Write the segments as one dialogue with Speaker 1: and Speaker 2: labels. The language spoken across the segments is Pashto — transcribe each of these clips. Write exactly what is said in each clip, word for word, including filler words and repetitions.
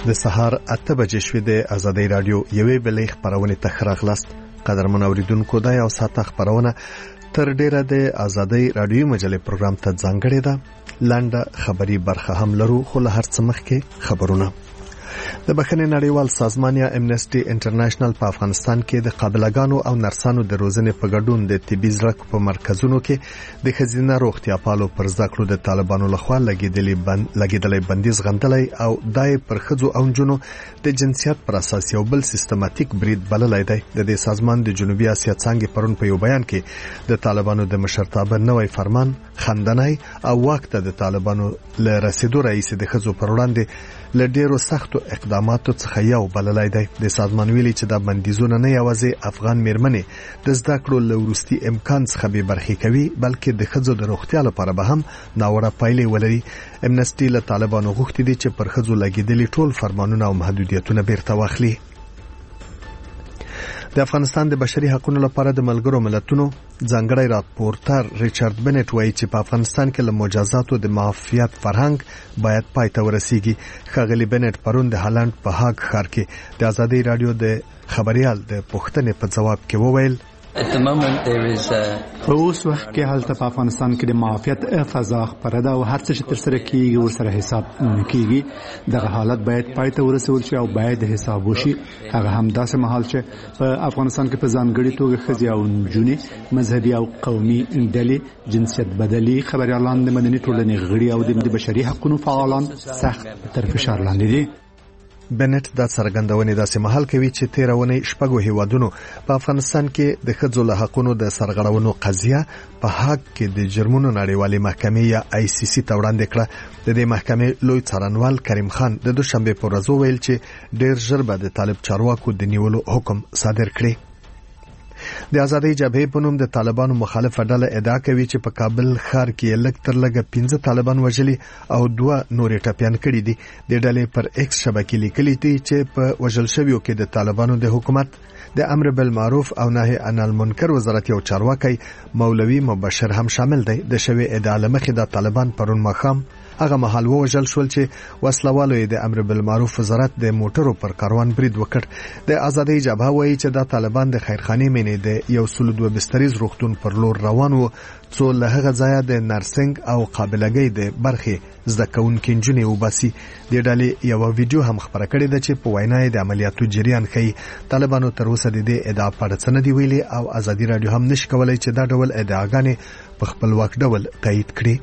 Speaker 1: د سهار اته بجې شوې د آزادۍ رادیو یوې بلې خبرونه تخراغلاست. قدرمن اوریدونکو دا یو ساعت خبرونه تر ډیره د آزادۍ رادیو مجلې پروګرام ته ځانګړې ده. لنډه خبري برخه هم لرو، خو له هر څه مخکې خبرونه. د بخښنې نړیوال سازمان یا امنسټي انټرنیشنل په افغانستان کې د قابلګانو او نرسانو د روزنې په ګډون د طبي زړک په مرکزونو کې د ښځینه روغتیا پالو پر زده کړو د طالبانو لخوا لګیدلې بند لګیدلې بندیز غندلې او دای پر ښځو او نجونو د جنسیت پر اساس یو بل سیستماتیک برید بللای دی. د دې سازمان د جنوبي اسیا څنګه پرون په یو بیان کې د طالبانو د مشرتابه نوې فرمان خندنای او وخت د طالبانو له رسیدو رئیس د ښځو پر وړاندې له ډیرو سختو اقداماتو څخه یو بللای دی. د سازمان ویلي چې د بندیزونه نه یوازې افغان میرمنې د زده کړو له وروستي امکان څخه به برخې کوي، بلکې د ښځو د روغتیا لپاره به هم ناوړه پایلې ولري. امنسټي له طالبانو غوښتي دي چې پر ښځو لګیدلي ټول فرمانونه او محدودیتونه بیرته واخلي. د افغانستان د بشري حقوقو لپاره د ملګرو ملتونو ځانګړی راپورټر ریچارډ بنټ وایي چې په افغانستان کې له مجازاتو د معافیت فرهنګ باید پای ته ورسیږي. ښاغلي بنټ پرون د هالند په هاګ ښار کې د آزادۍ رادیو د خبريال د پوښتنې په ځواب کې وویل
Speaker 2: په اوس وخت کې هلته په افغانستان کې د معافیت فضا خبره ده او هر څه چې تر سره کیږي ورسره حساب کیږي. دغه حالت باید پای ته ورسول شي او باید حساب وشي. هغه هم داسې مهال چې په افغانستان کې په ځانګړي توګه ښځې او نجونې، مذهبي او قومي ډلې، جنسیت بدلي خبريالان، د مدني ټولنې غړي او د بشري حقوقو فعالان سخت تر فشار لاندې دي.
Speaker 1: بنټ دا څرګندونې داسې مهال کوي چې تیرونې شپږو هیوادونو په افغانستان کې د ښځو له حقوقو د سرغړونو قضیه په هاګ کې د جرمونو نړیوالې محکمې یا آی سی سی ته وړاندې کړه. د دې محکمې لوی څارنوال کریم خان د دوشنبه په ورځ ویل چې ډېر ژر به د طالب چارواکو د نیولو حکم صادر کړي. د آزادۍ جبهې په نوم د طالبانو مخالفه ډله ادعا کوي چې په کابل ښار کې لږ تر لږه پنځه طالبان وژلي او دوه نورې ټپيان کړي دي. د ډلې پر ایکس شبکې لیکلي دي چې په وژل شویو کې د طالبانو د حکومت د امر بالمعروف او نهي عن المنکر وزارت یو چارواکي مولوي مبشر هم شامل دی. د شوی ادعا لمخې د طالبان پرون ماښام هغه مهال وژل شول چې وسلوالو د امر بالمعروف وزارت د موټرو پر کاروان برید وکړ. د آزادۍ جبهه وایي چې د طالبان د خیرخانې مینې د یو سل دوه بستریز روغتون پر لور روان وو، څو له هغه ځایه د نرسنګ او قابلګۍ د برخې زده کوونکي نجونې وباسي. د ډلې یو ویډیو هم خبره کړې ده چې په وینا د عملیاتو جریان ښيي. طالبانو تر اوسه د دې ادعا په اړه څه نه دی ویلي او آزادۍ رادیو هم نشي کولای چې دا ډول ادعاګانې په خپلواک ډول تایید کړي.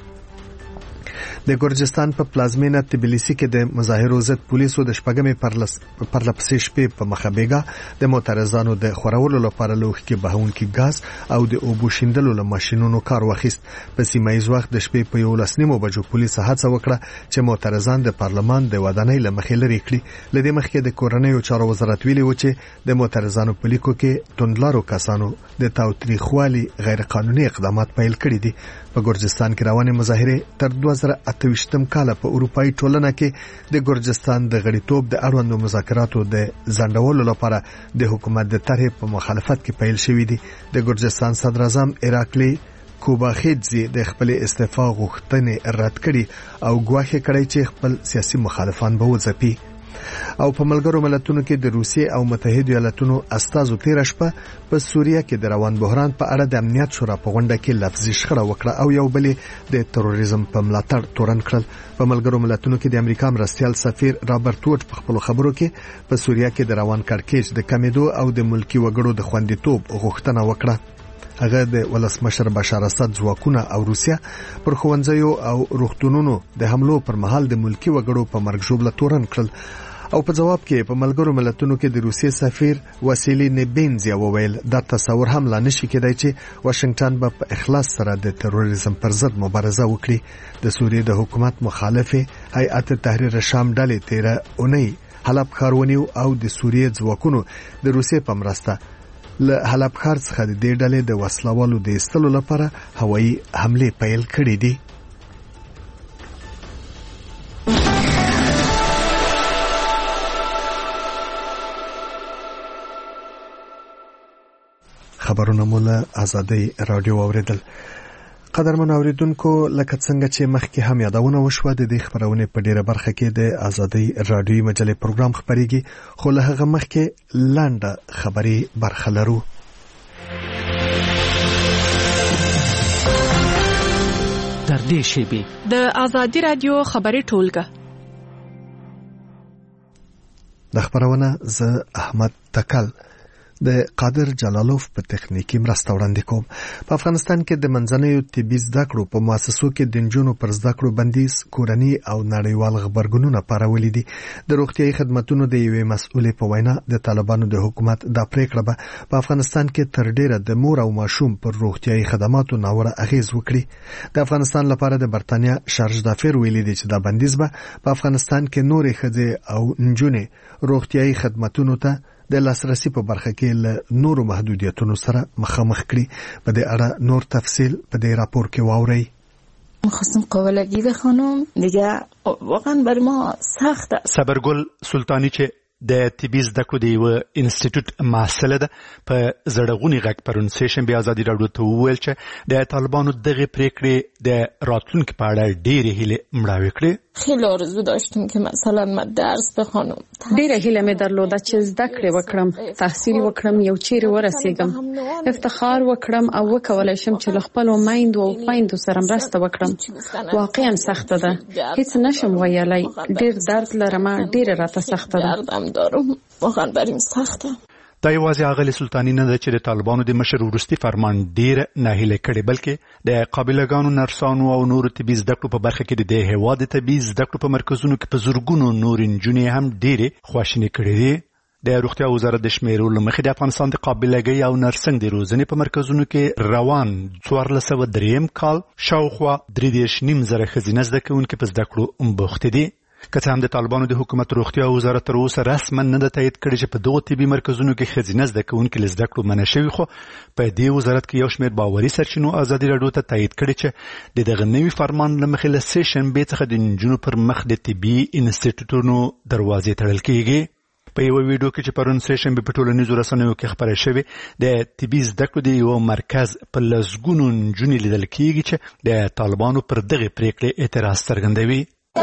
Speaker 1: د ګورجستان په پلازمینه تبلیسی کې د مظاهرو ضد پولیسو د شپږمې پرلپسې شپې په مخه بیګا د معترضانو د خورولو لپاره لوښ کې بهونکي غاز او د اوبو شیندلو له ماشینونو کار واخیست. په سیمه ییز وخت د شپې په یولس نیمو بجو پولیس هڅه وکړه چې معترضان د پارلمان د ودانۍ له مخې لرې کړي. له دې مخکې د کورنیو چارو وزارت ویلي و چې د معترضانو په لیکو کې توندلارو کسانو د تاوتریخوالي غیر قانوني اقدامات پیل کړي دي. په ګورجستان کې روانې مظاهره تر دوه زره اته ویشتم کال په اروپאי ټولنه کې د ګورجستان د غړیتوب د اړوندو مذاکراتو د ځنډولو لپاره د حکومت د طرحې په مخالفت کې پیل شوې دي. د ګورجستان صدر اعظم ایراکلی کوباخیدزي د خپل استعفا غوښتنې رد کړي او ګواښ کړی چې خپل سیاسي مخالفان به وځپي. او په ملګرو ملتونو کې د روسیې او متحده ایالاتونو استازو تیر شپه په سوریه کې د روان بحران په اړه د امنیت شورا په غونډه کې لفظي شخړه وکړه او یو بل د تروریزم په ملاتړ تورن کړل. په ملګرو ملتونو کې د امریکا مرستیال سفیر رابرټ ووډ په خپل خبرو کې په سوریه کې د روان کړکېچ د کمیدو او د ملکی وګړو د خوندیتوب غوښتنه وکړه. هغه د ولسمشر بشار اسد ځواکونه او روسیا پر ښوونځیو او روغتونونو د حملو پر مهال د ملکی وګړو په مرګ ژوبله تورن کړل. او په جواب کې په ملګرو ملتونو کې د روسیې سفیر واسیلی نیبینزیا وویل دا تصور هم لا نشي کېدای چې واشنگټن به په اخلاص سره د تروریزم پر ضد مبارزه وکړي. د سوریې د حکومت مخالفه هیئت تحریر شام ډلې تیره اونۍ حلب ښار ونیو او د سوریې ځواکونو د روسیې په مرسته له حلب ښار څخه د دې ډلې د وسلوالو د ایستلو لپاره هوایي حمله پیل کړې دي. خبرونه مولا آزادۍ رادیو اوریدل. قدرمن اوریدونکو لکه څنګه چې مخکې هم یادونه وشوه د دې خبرونه په ډیره برخه کې د آزادۍ رادیوي مجلې پروګرام خبريږي خو له هغه مخکې لاندې خبري برخه لرو.
Speaker 3: در دې شیبې
Speaker 4: د آزادۍ رادیو خبري ټولګه
Speaker 1: د خبرونه ز احمد تکل د قادر جلالوف په تخنیکی مرسته وړاندې کوم. په افغانستان کې د منځنیو طبي زده کړو په مؤسسو کې د نجونو پر زده کړو بندیز کورنۍ او نړیوال خبرګونونه پارولې دي. د روغتيایي خدماتو د یوې مسؤلې په وینا د طالبانو د حکومت د پریکړه به په افغانستان کې تر ډیره د مور او ماشوم پر روغتيایي خدماتو ناوړه اغیز وکړي. د افغانستان لپاره د برتانیا شارج دافر ویلي دي چې دا بندیز به په افغانستان کې نورې ښځې او نجونې روغتيایي خدماتو ته د لاسرسي په برخه کې له نورو محدودیتونو سره مخامخ کړي. په دې اړه نور تفصیل په دې راپور کې واورئ.
Speaker 5: خواستم قابلگی بخونم دیگه واقعا برای ما سخته.
Speaker 2: صبرګل سلطانی چې د طبي زده کړو د یو انسټیټیوټ محصله ده په زړغونی غږ پرون سیشن بیا آزادي راډیو ته وویل چې د طالبانو دغه پریکړې د راتلونکو په اړه ډېرې هیلې مړاوې کړې.
Speaker 5: خیلی آرزو داشتم که مثلا من درس بخونم.
Speaker 6: ډېره هیله مې درلوده چې زده کړې وکړم، تحصیل وکړم، یو چیرې ورسېږم، افتخار وکړم او وکولای شم چې له خپلو میندو او خویندو سره مرسته وکړم. واقعا سخته ده، هیڅ نشم ویلی، ډېر درد لرم، ډېره راته سخته ده.
Speaker 5: دارم واقعا بریم سخته.
Speaker 2: دا یوازې هغه سلطانی نه ده چې د طالبانو د مشر وروستي فرمان ډېر ناهیله کړي، بلکې د قابلګانو نرسانو او نورو طبي زده کړو په برخه کې د دې هیواد د طبي زده کړو په مرکزونو کې په زرګونو نور نجونې هم ډېرې خواشینې کړي دي. د روغتیا وزارت د شمیرو له مخې د افغانستان د قابلګۍ او نرسنګ د روزنې په مرکزونو کې روان څوارلس سوه دریم کال شاوخوا درې دېرش نیم زره ښځینه زده کوونکي په زده کړو بوختې دي. که څه هم د طالبانو د حکومت روغتیا وزارت تر اوسه رسما نه ده تایید کړی چې په دغو طبي مرکزونو کې ښځینه زده کوونکي له زده کړو منع شوي، خو په دې وزارت کې یو شمېر باوري سرچینو ازادي راډیو ته تایید کړی چې د دغه نوي فرمان له مخې له سې شنبې څخه د نجونو پر مخ د طبي انسټیټیوټونو دروازې تړل کېږي. په یو ویډیو کې چې پرون سې شنبې په ټولنیزو رسنیو کې خبره شوې د طبي زده کړو د یو مرکز په لسګونو نجونې لیدل کېږي چې د طالبانو پر دغه پریکړې اعتراض څرګندوي.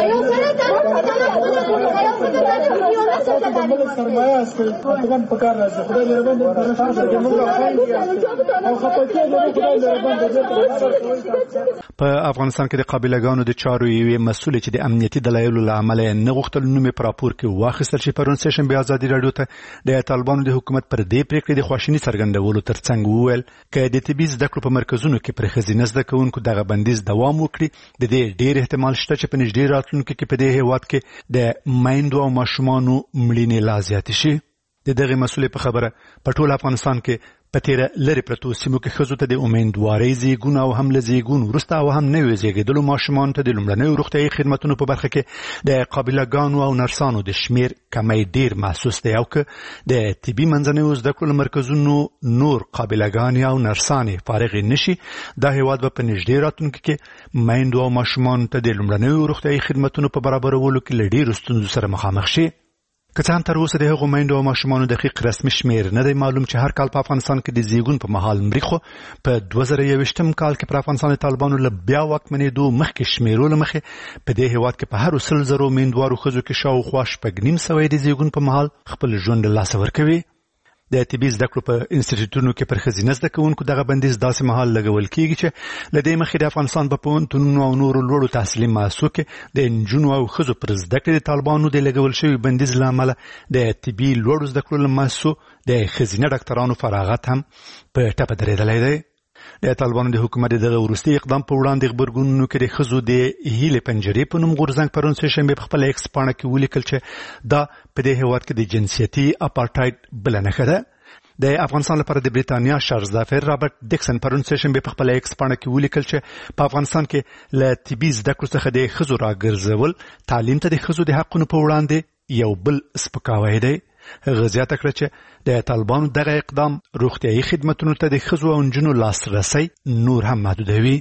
Speaker 2: په افغانستان کې د قابلګانو د چارو یوې مسؤلې چې د امنیتي دلایلو له امله نه غوښتل نوم یې په راپور کې واخیستل شي پرون سې شنبې ازادي راډیو ته د طالبانو د حکومت پر دې پریکړې د خواشیني څرګندولو ترڅنګ وویل که د طبي زده کړو په مرکزونو کې پر ښځینه زده کوونکو دغه بندیز دوام وکړي د دې ډېر احتمال شته چې په نږدې راتلونکي کې په دې هیواد کې د میندو او ماشومانو مړینې لا زیاتې شي. د دغه مسؤلې په خبره په ټول افغانستان کې په تیره لرې پرتو سیمو کې ښځو ته د امیندوارۍ زیږون او هم له زیږون وروسته او هم نویو زیږېدلو ماشومانو ته د لومړنیو روغتیایي خدمتونو په برخه کې د قابلګانو او نرسانو د شمیر کمی ډیر محسوس دی. او که د طبي منځنیو زده کړو مرکزونو نور قابلګانې او نرسانې فارغې نشي، دا هیواد به په نږدې راتلونکي کې میندو او ماشومانو ته د لومړنیو روغتیایي خدمتونو په برابرولو کې له ډېرو ستونزو سره مخامخ شي. که څه هم تر اوسه د هغو میندو او ماشومانو دقیق رسمي شمیر نه دی معلوم چې هر کال په افغانستان کې د زیږون په مهال مري، خو په دوه زره یوویشتم کال کې پر افغانستان د طالبانو له بیا واکمنېدو مخکې شمیرو له مخې په دې هیواد کې په هرو سل زرو میندوارو ښځو کې شاوخوا شپږ نیم سوه یې د زیږون په مهال خپل ژوند له لاسه ورکوي. د طبي زده کړو په انسټیټیوټونو کې پر ښځینه زده کوونکو دغه بندیز داسې مهال لګول کېږي چې له دې مخکې د افغانستان په پوهنتونونو او نورو لوړو تحصیلي مؤسسو کې د نجونو او ښځو پر زده کړې د طالبانو د لګول شوي بندیز له امله د طبي لوړو زده کړو له مؤسسو د ښځینه ډاکټرانو فراغت هم په ټپه درېدلی دی. د طالبانو د حکومت دغه وروستي اقدام په وړاندې خبرګونونو کې د ښځو د هیلې پنجرې په نوم غورځنګ پرون سې شنبې په خپله ایکس پاڼه کې ولیکل چې دا په دې هېواد کې د جنسیتي اپارټایډ بله نښه ده. د افغانستان لپاره د بریتانیا شارج دافر رابرټ ډیکسن پرون سې شنبې په خپله ایکس پاڼه کې ولیکل چې په افغانستان کې له طبي زده کړو څخه د ښځو راګرځول تعلیم ته د ښځو د حقونو په وړاندې یو بل سپکاوی دی. هغه زیاته کړه چې د طالبانو دغه اقدام روغتیایي خدمتونو ته د ښځو او نجونو لاسرسی نور هم محدودوي.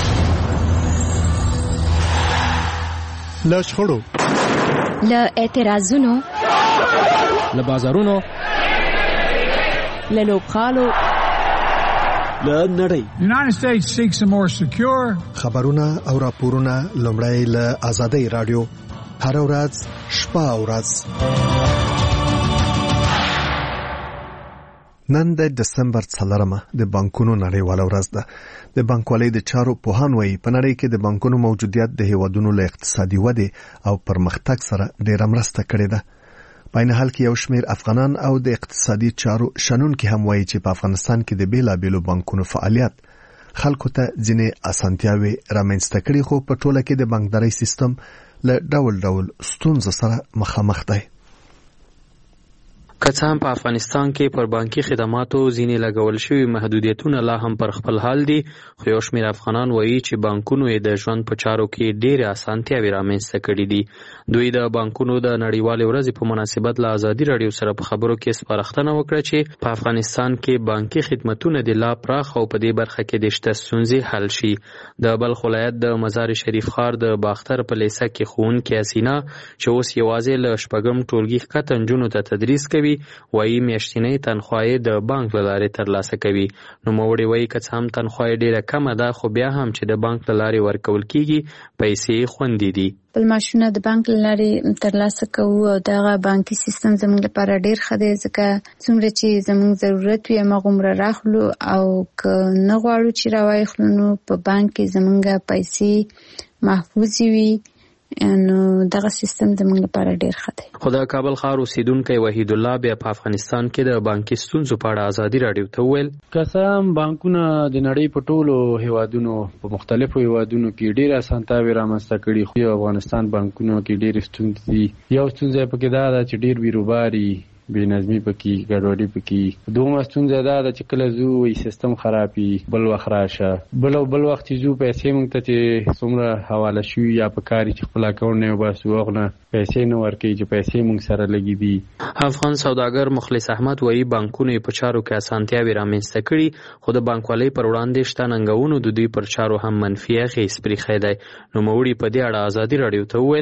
Speaker 3: له شخړو،
Speaker 7: له اعتراضونو،
Speaker 3: له بازارونو،
Speaker 4: له لوبغالو
Speaker 3: له نړۍ.
Speaker 1: خبرونه او راپورونه لومړی له آزادۍ رادیو هر ورځ شپه او ورځ. نن د دسمبر څلورمه د بانکونو نړیواله ورځ ده. د بانکوالۍ د چارو پوهان وایي په نړۍ کې د بانکونو موجودیت د هیوادونو له اقتصادي ودې او پرمختګ سره ډېره مرسته کړې ده. په این حال کې یو شمېر افغانان او د اقتصادي چارو شنونکي هم وایي چې په افغانستان کې د بیلابېلو بانکونو فعالیت خلکو ته ځینې اسانتیاوې رامنځته کړي، خو په ټوله کې د بانکدارۍ سیستم له ډول ډول ستونزو سره مخامخ دی.
Speaker 8: که څه هم په افغانستان کې پر بانکي خدماتو ځینې لګول شوي محدودیتونه لا هم پر خپل حال دي، خو یو شمېر افغانان وایي چې بانکونو یې د ژوند په چارو کې ډېرې اسانتیاوې رامنځته کړي دي. دوی د بانکونو د نړیوالې ورځې په مناسبت له ازادي راډیو سره په خبرو کې سپارښتنه وکړه چې په افغانستان کې بانکي خدمتونه د لا پراخ او په دې برخه کې د شته ستونزې حل شي. د بلخ ولایت د مزار شریف ښار د باختر په لیسه کې ښوونکې حسینه چې اوس یوازې له شپږم ټولګي ښکته نجونو ته تدریس کوي وایي میاشتنۍ تنخواه د بانک له لارې ترلاسه کوي. نوموړې وایي که څه هم تنخواه ډېره کمه ده، خو بیا هم چې د بانک له لارې ورکول کیږي پیسې خوندي دي.
Speaker 5: بل معاشونه د بانک له لارې ترلاسه کوو او دغه بانکي سیستم زموږ لپاره ډېر ښه دی، ځکه څومره چې زموږ ضرورت وي هماغومره راخلو، او که نه غواړو چې راواخلو نو په بانک کې زموږ پیسې محفوظې وي، نو دغه سیستم زموږ لپاره ډېر ښه دی.
Speaker 8: خو د کابل ښار اوسیدونکی وحید الله بیا په افغانستان کې د بانکي ستونزو په اړه ازادي راډیو ته وویل
Speaker 9: که څه هم بانکونه د نړۍ په ټولو هیوادونو په مختلفو هیوادونو کې ډېر اسانتیاوې رامنځته کړي، خو افغانستان بانکونو کې ډېرې ستونزې دي. یو ستونزه پکې دا ده چې ډېر بیروباري بې نظمي پکې ګډوډي پکې. دومره ستونزه دا ده چې کله ځو وایي سیستم خرابي، بل وخت راشه، بل او بل وخت چې ځو پیسې موږ ته چې څومره حواله شوي یا په کار چې خپل اکاونټ نه وباسو هغه نه پیسې نه ورکوي چې پیسې موږ سره لګي دي.
Speaker 8: افغان سوداګر مخلص احمد وایي بانکونو په چارو کې اسانتیاوې رامنځته کړي، خو د بانکوالۍ پر وړاندې شته ننګونو د دوی پر چارو هم منفي اغېز پرېښی دی. نوموړي په دې اړه ازادي راډیو ته وویل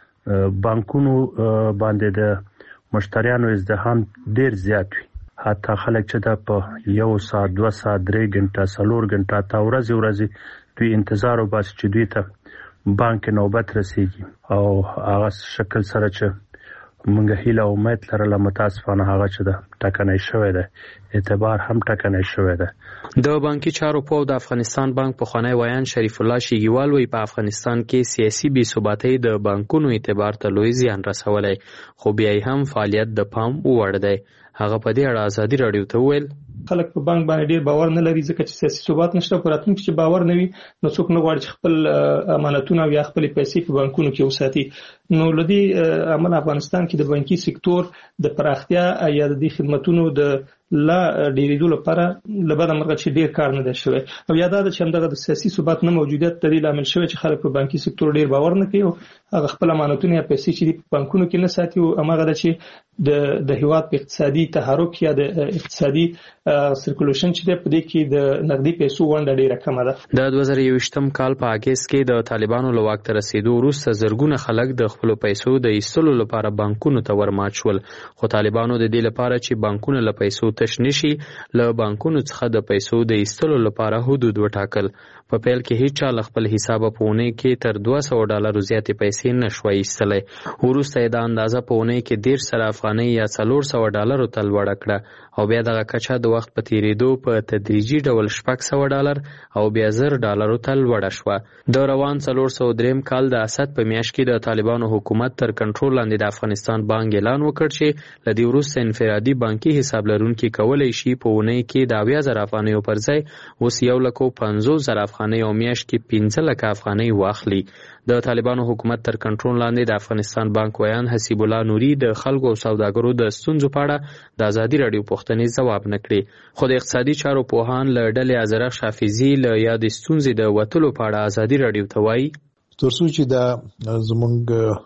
Speaker 10: بانکونو باندې د مشتریانو ازدحام ډیر زیات وي، حتی خلک چې دا په یو ساعت دوه ساعت درې غنټه څلور غنټه تا ورځې ورځې دوی انتظار وباسي چې دوی ته بانک نوبت رسیږي، او هغه شکل سره چې موږ هیله او امید لرله متاسفانه هغه چې دا ټکنی شوی دی، اعتبار هم ټکنی شوی دی.
Speaker 8: د بانکي چارو په د افغانستان بانک پخوانی ویان شریف الله شیګیوال وایي په افغانستان کې سیاسي بې ثباتۍ د بانکونو اعتبار ته لوی زیان رسولی، خو بیا هم فعالیت د پام وړ دی. هغه په دې اړه ازادي راډیو ته وویل
Speaker 11: خلک په بانک باندې ډیر باور نه لري، ځکه چې سیاسي ثبات نشته. په راتلونکي چې باور نه وي نو څوک نه غواړي چې خپل امانتونه یا خپل پیسې په بانکونو کې وساتي. نو لدی عمل افغانستان کې د بانکي سکتور د پراختیا یا د خدماتونو د لا ډیریدو لپاره لبدا مرغه چې ډیر کار نه دی شوی، او یاد ده چې همدغه د سیاسي ثبات نه موجودیت د دې لامل شوی چې خلک په بانکي سکتور ډیر باور نه کوي، هغه خپل امانتونه یا پیسې چې په بانکونو کې نه ساتي، او هغه د چې د د هیواد په اقتصادي تحرک یا د اقتصادي سرکولیشن چې په دې کې د نقدي پیسو ونډه ډیره کمه ده.
Speaker 8: د دوه زره یوویشتم کال په اگست کې د طالبانو له واک ته رسیدو وروسته زرګونه خلک د خپل پیسو د ایستلو لپاره بانکونو ته ورمات شول، خو طالبانو د دې لپاره چې بانکونه له پیسو تش نشي له بانکونو څخه د پیسو د ایستلو لپاره حدود وټاکل. په پیل کې هیڅ چا خپل حساب په اونۍ کې تر دوه سوه ډالرو زیاتې پیسې نشوي ایستلی، وروسته یې دا اندازه په اونۍ کې دېرش زره افغانۍ یا څلور سوه ډالرو ته لوړه کړه، او بیا دغه کچه د وخت په تیریدو په تدریجي ډول شپږ سوه ډالر او بیا زر ډالرو ته لوړه شوه. د روان څلور سوه درېیم کال د اسد په میاشت کې د طالبانو حکومت تر کنټرول لاندې د افغانستان بانک اعلان وکړ چې له دې وروسته انفرادي بانکي حساب لرونکي کولی شي په اونۍ کې د اویا زره افغانیو پر ځای اوس یو لک او پنځوس زره افغانۍ او میاشت کې پنځه لکه افغانۍ واخلي. د طالبانو حکومت تر کنټرول لاندې د افغانستان بانک ویان حسیب الله نوري د خلکو او سوداګرو د ستونزو په اړه د ازادي راډیو پوښتنې ځواب نه کړي، خو د اقتصادي چارو پوهان له ډلې ازرخ حافظي له یادې ستونزې د وتلو په اړه ازادي راډیو ته وایي
Speaker 12: تر څو چې دا زموږ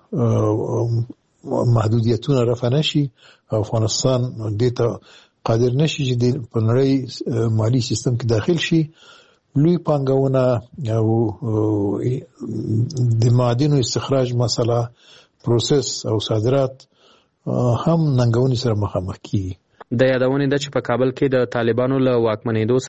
Speaker 12: محدودیتونه رفع نشي، افغانستان دې ته قادر نشي چې په نړۍ مالی سیستم کې داخل شي، لوی پانګونه او د معادنو استخراج مسله پروسس او صادرات هم ننګونې سره مخامخ کیږي.
Speaker 8: د یادونې ده چې په کابل کې د طالبانو له واکمنېدو